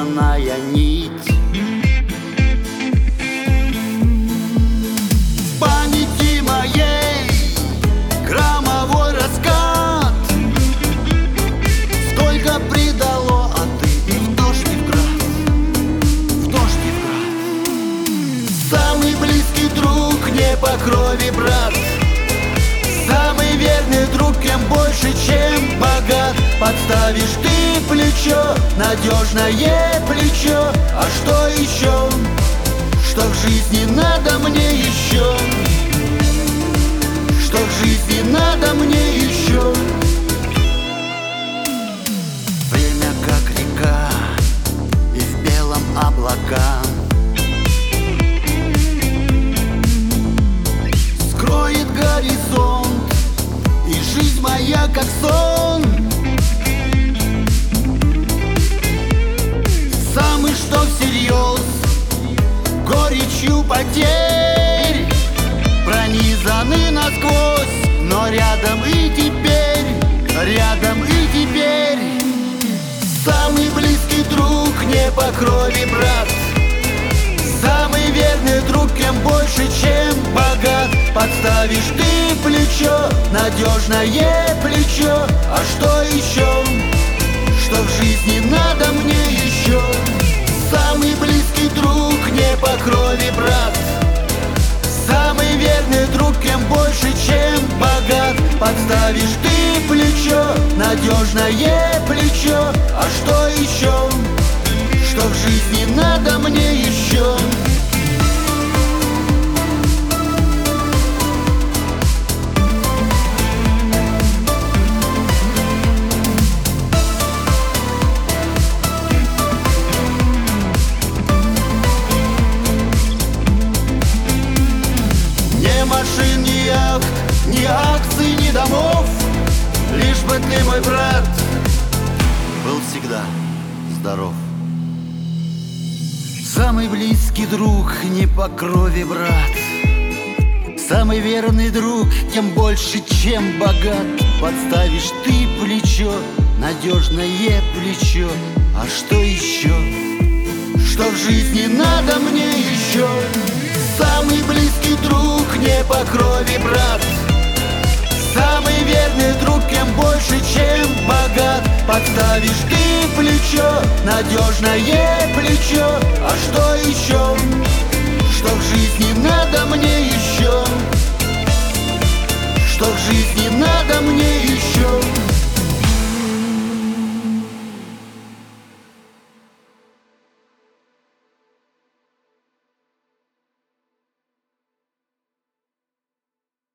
порванная нить. В памяти моей громовой раскат, столько предало, а ты и в дождь, и в град, в дождь, и в град. Самый близкий друг, не по крови брат, самый верный друг, кем больше, чем богат. Подставишь ты плечо, надежное плечо. А что еще? Что в жизни надо мне еще? Что в жизни надо мне еще? Время как река, и в белом облака скроет горизонт, и жизнь моя как сон. Самый что всерьез, горечью потерь пронизаны насквозь, но рядом и теперь, рядом и теперь. Самый близкий друг, не по крови брат, самый верный друг, кем больше, чем богат. Подставишь ты плечо, надежное плечо. А что еще? Что в жизни надо мне еще? Самый близкий друг, не по крови брат, самый верный друг, кем больше, чем богат. Подставишь ты плечо, надежное плечо. А что еще? Что в жизни надо мне еще? Ни машин, ни яхт, ни акций, ни домов, лишь бы ты, мой брат, был всегда здоров. Самый близкий друг, не по крови брат, самый верный друг, тем больше, чем богат. Подставишь ты плечо, надежное плечо. А что еще? Что в жизни надо мне еще? Самый близкий друг, не по крови брат, самый верный друг, кем больше, чем богат. Подставишь ты плечо, надежное плечо. А что еще?